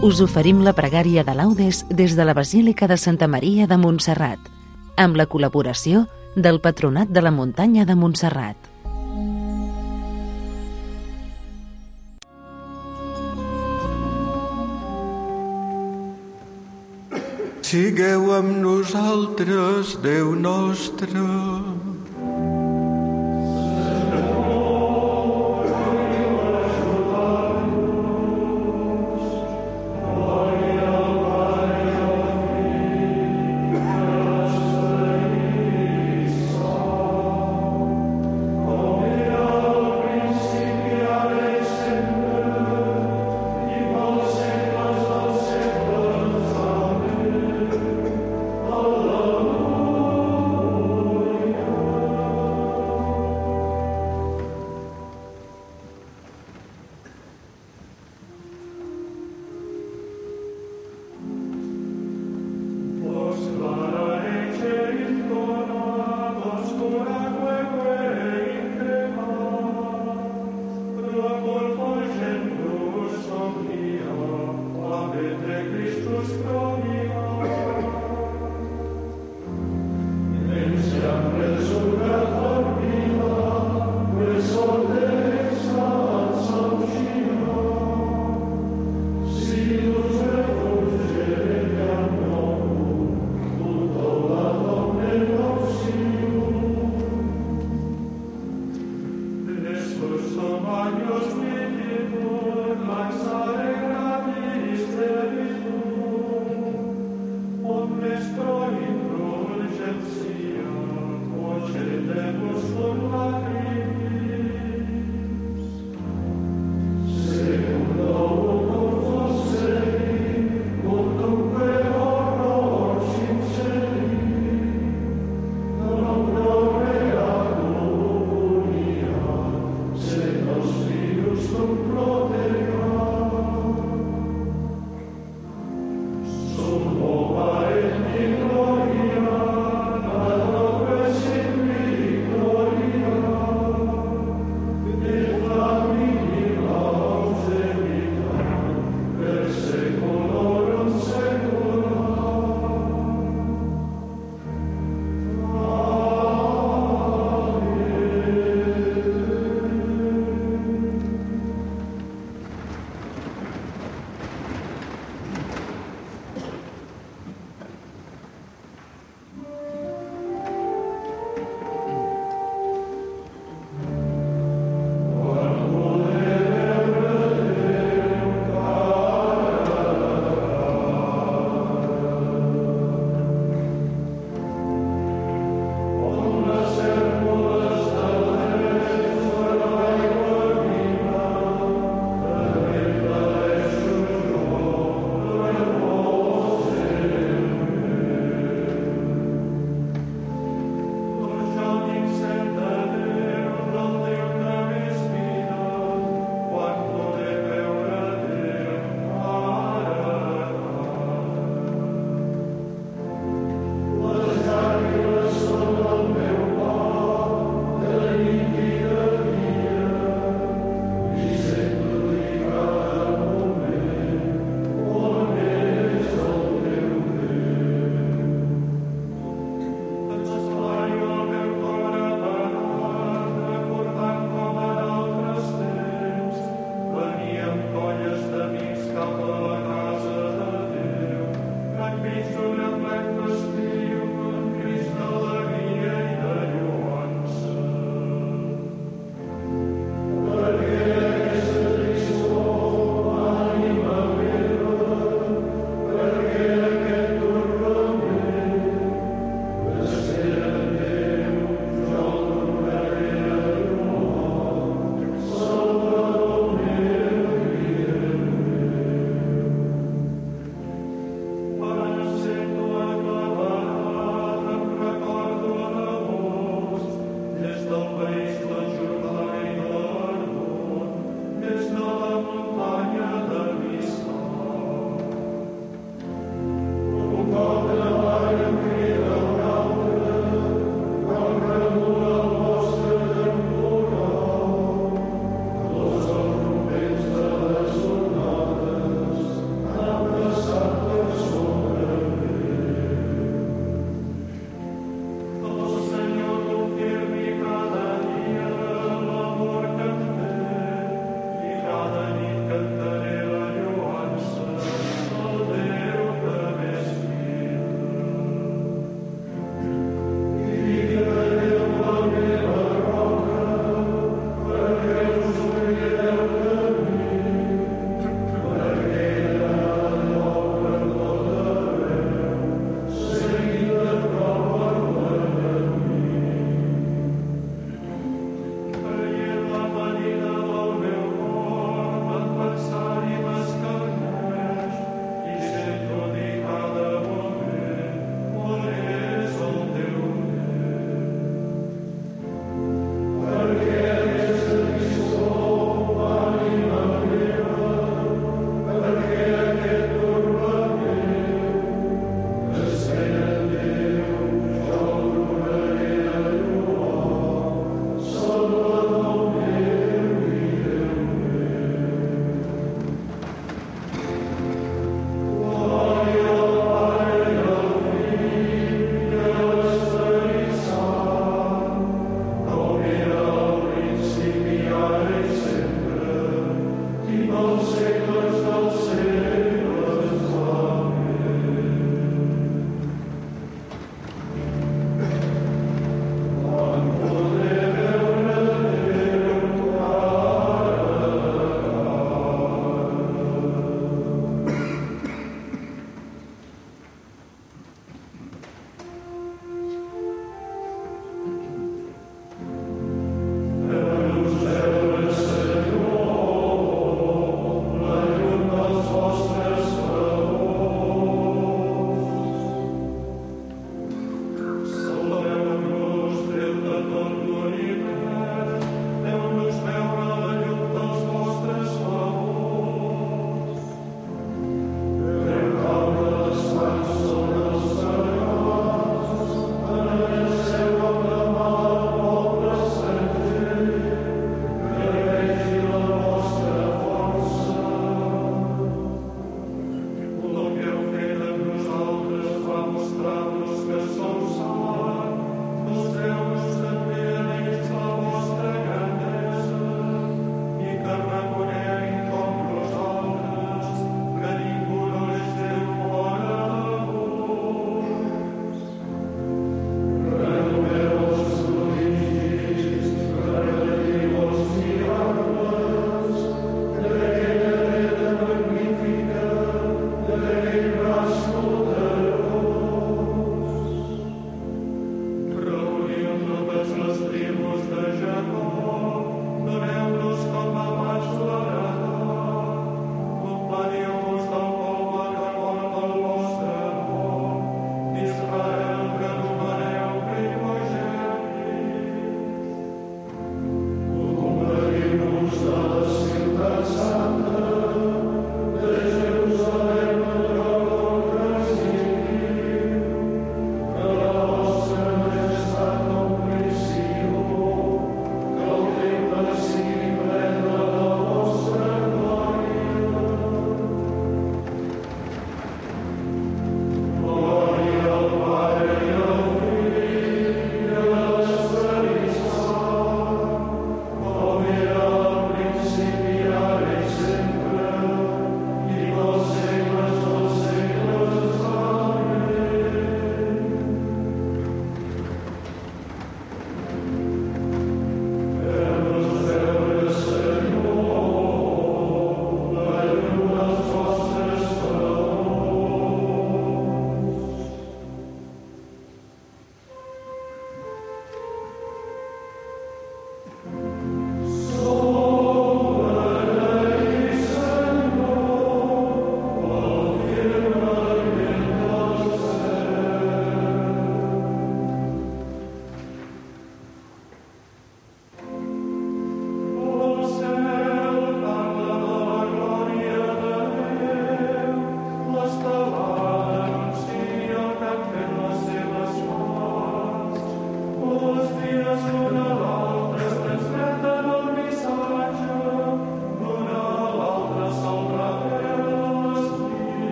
us oferim la pregària de laudes des de la Basílica de Santa Maria de Montserrat, amb la col·laboració del Patronat de la Muntanya de Montserrat. Sigueu amb nosaltres, Déu nostre.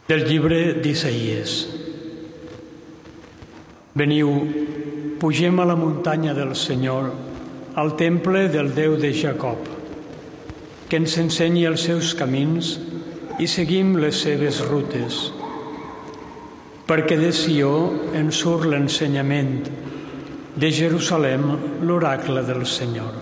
Del llibre d'Isaïes. Veniu, pugem a la muntanya del Senyor, al temple del Déu de Jacob, que ens ensenyi els seus camins i seguim les seves rutes. Perquè de Sió en surt l'ensenyament, de Jerusalem l'oracle del Senyor.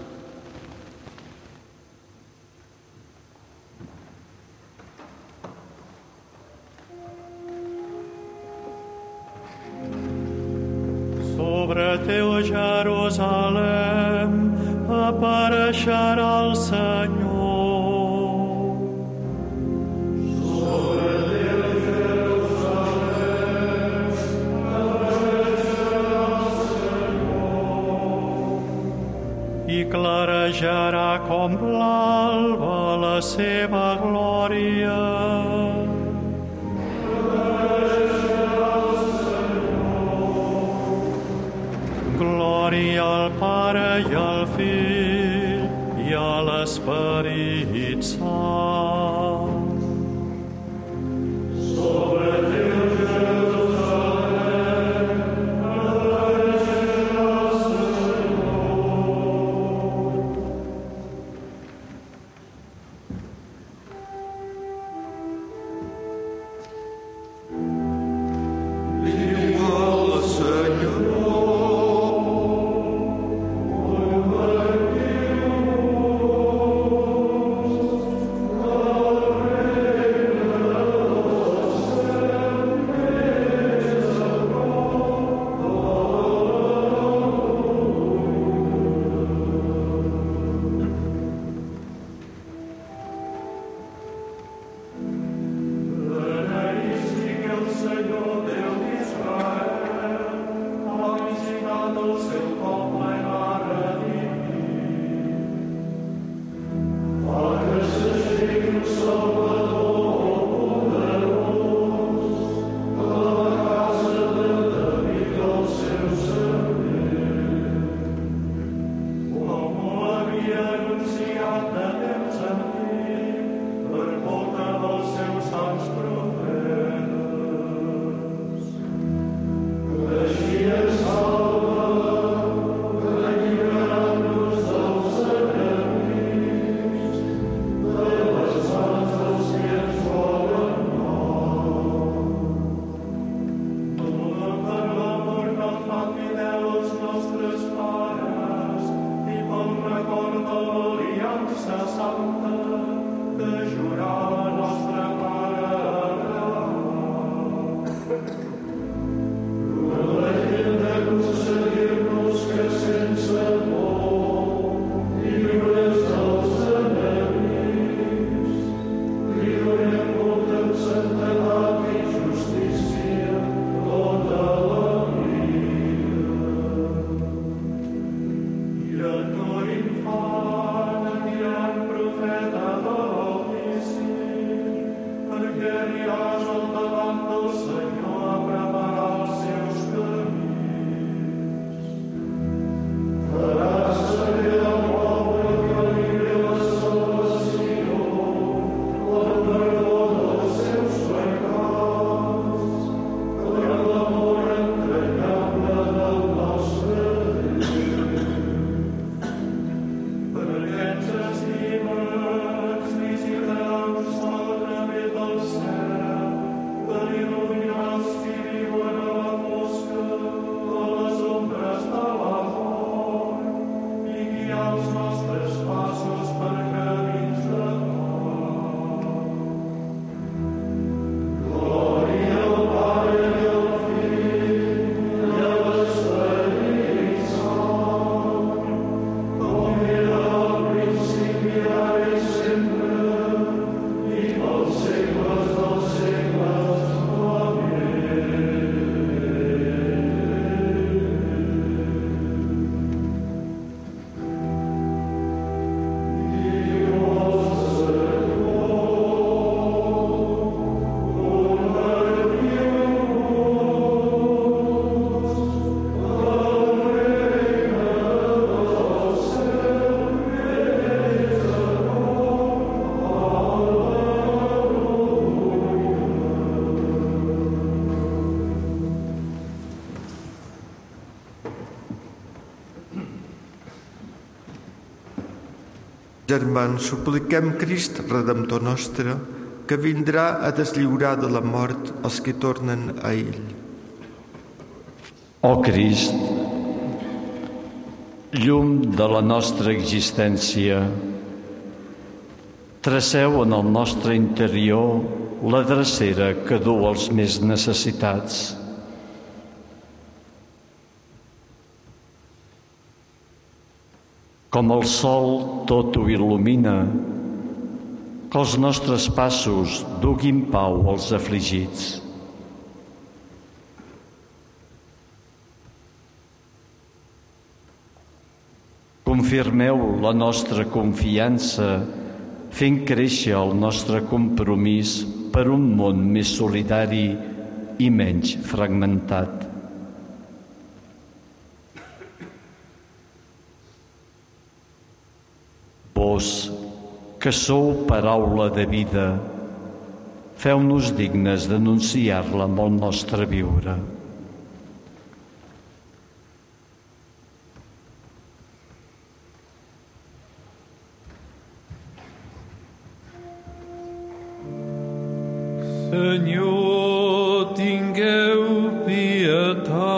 Sobre teu Jerusalem apareixerà el Senyor. Sobre teu Jerusalem apareixerà el Senyor. I clarejarà com l'alba la seva glòria. Glòria al Pare i al Fill i a l'Esperit Sant. Sobre teu Jerusalem apareixerà el Senyor. Diu el Senyor. Germans, supliquem Crist, Redemptor nostre, que vindrà a deslliurar de la mort els que tornen a ell. Ó Crist, llum de la nostra existència, traceu en el nostre interior la drecera que du els més necessitats. Com el sol tot ho il·lumina, que els nostres passos duguin pau als afligits. Confirmeu la nostra confiança fent créixer el nostre compromís per un món més solidari i menys fragmentat. Vos, que sou paraula de vida, feu-nos dignes d'anunciar-la amb el nostre viure. Senyor, tingueu pietat.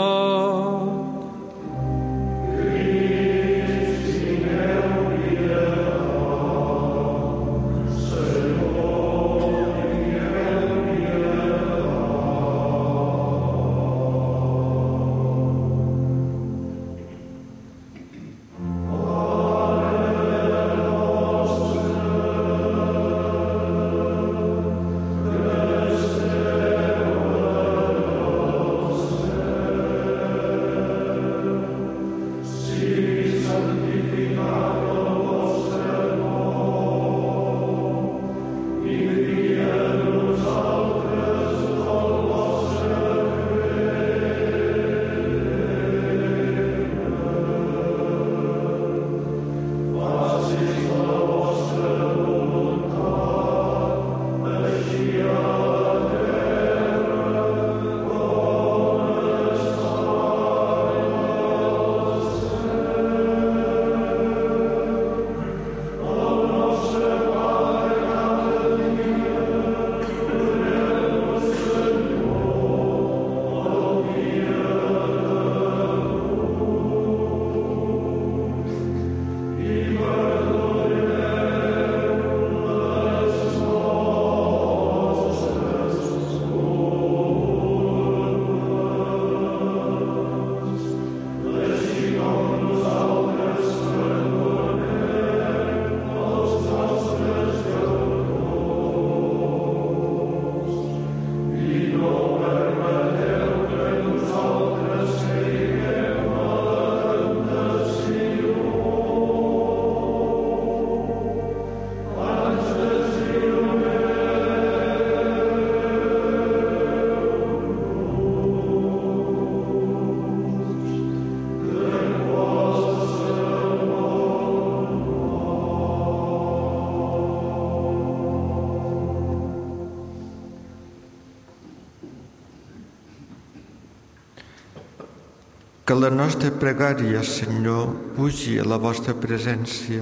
Que la nostra pregària, Senyor, pugi a la vostra presència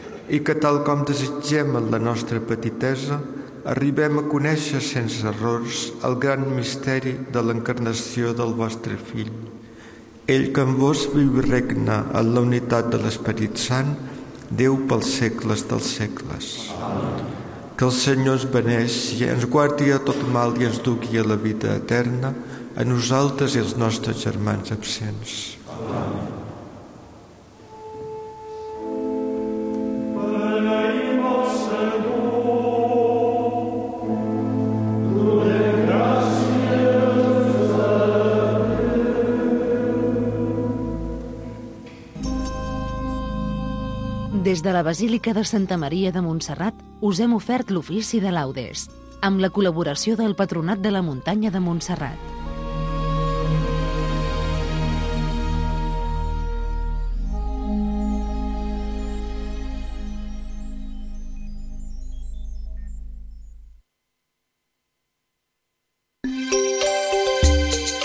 i que, tal com desitgem en la nostra petitesa, arribem a conèixer sense errors el gran misteri de l'encarnació del vostre Fill. Ell que en vos viu i regna en la unitat de l'Esperit Sant, Déu pels segles dels segles. Que el Senyor ens beneixi, ens guardi a tot mal i ens dugui a la vida eterna, a nosaltres i els nostres germans absents. Des de la Basílica de Santa Maria de Montserrat us hem ofert l'ofici de laudes, amb la col·laboració del Patronat de la Muntanya de Montserrat.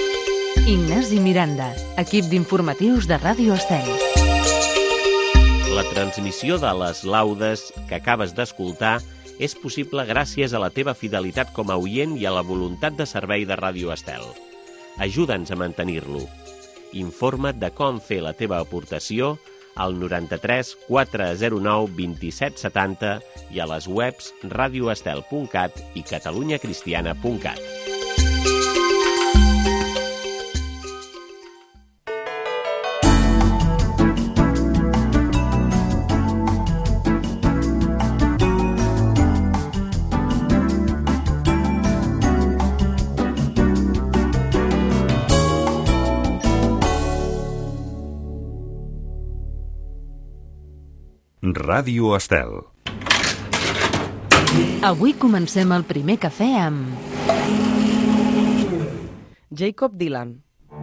Ignasi Miranda, equip d'informatius de Ràdio Estel. La transmissió de les laudes que acabes d'escoltar és possible gràcies a la teva fidelitat com a oient i a la voluntat de servei de Ràdio Estel. Ajuda'ns a mantenir-lo. Informa't de com fer la teva aportació al 93 409 27 70 i a les webs radioestel.cat i catalunyacristiana.cat. Ràdio Estel. Avui comencem el primer cafè amb Jacob Dylan.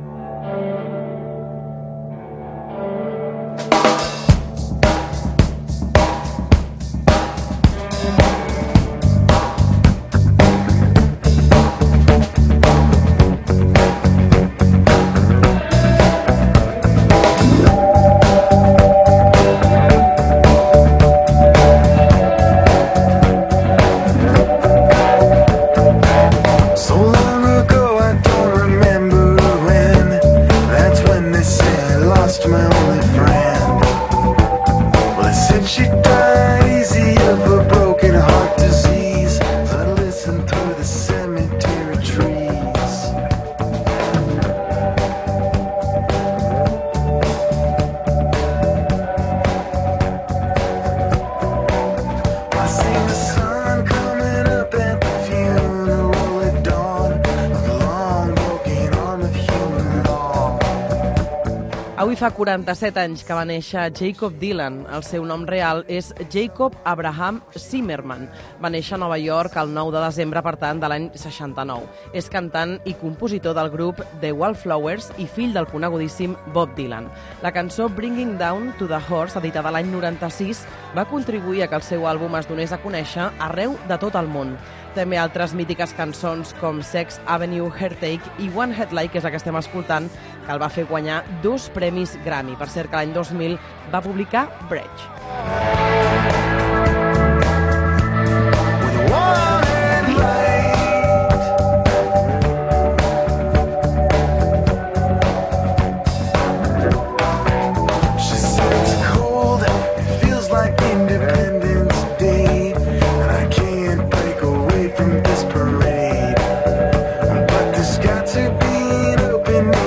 Avui fa 47 anys que va néixer Jacob Dylan. El seu nom real és Jacob Abraham Zimmerman. Va néixer a Nova York el 9 de desembre, per tant, de l'any 69. És cantant i compositor del grup The Wallflowers i fill del conegudíssim Bob Dylan. La cançó Bringing Down to the Horse, editada l'any 96, va contribuir a que el seu àlbum es donés a conèixer arreu de tot el món. També altres mítiques cançons com Sex Avenue, Heartache i One Head Like, que és la que estem escoltant, que el va fer guanyar 2 premis Grammy. Per cert, que l'any 2000 va publicar Bridge.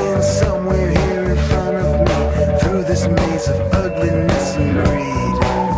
Maze of ugliness and greed.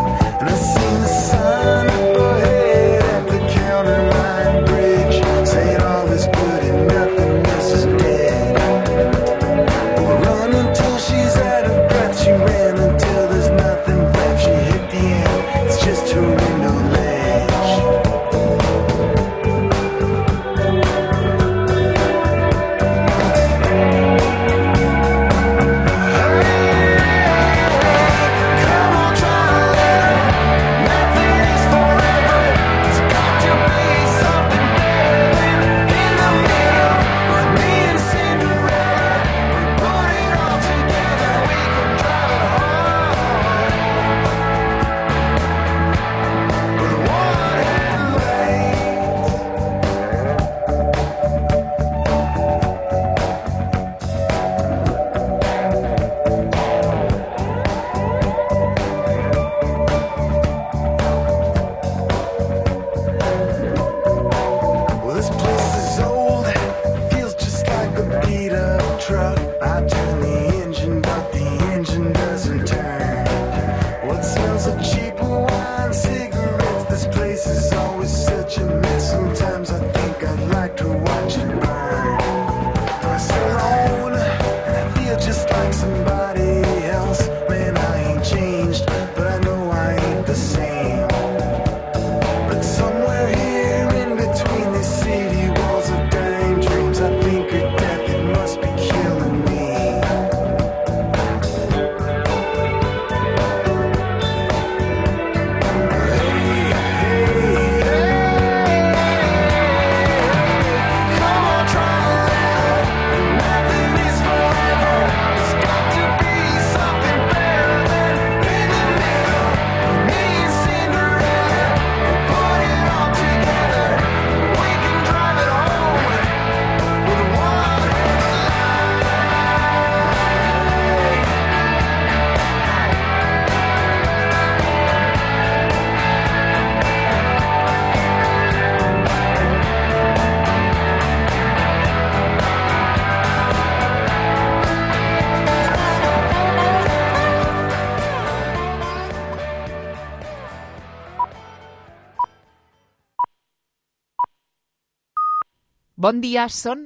Bon dia, són